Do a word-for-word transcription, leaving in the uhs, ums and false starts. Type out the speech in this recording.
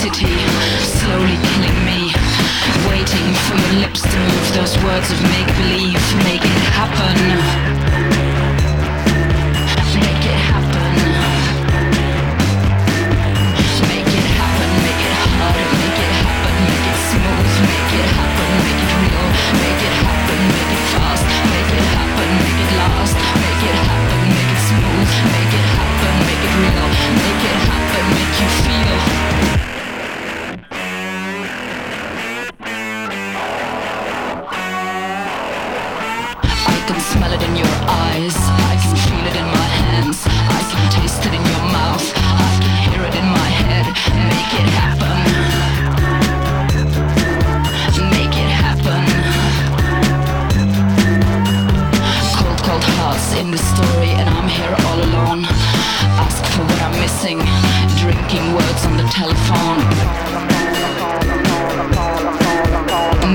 city, slowly killing me. Waiting for your lips to move those words of make-believe. Make it happen. Make it happen. Make it happen, make it hard, make it happen, make it smooth, make it happen, make it real, make it happen, make it fast, make it happen, make it last, make it happen, make it smooth, make it happen, make it real, make it happen, make you feel. I can smell it in your eyes, I can feel it in my hands, I can taste it in your mouth, I can hear it in my head. Make it happen. Make it happen. Cold, cold hearts in the story, and I'm here all alone. Ask for what I'm missing, drinking words on the telephone.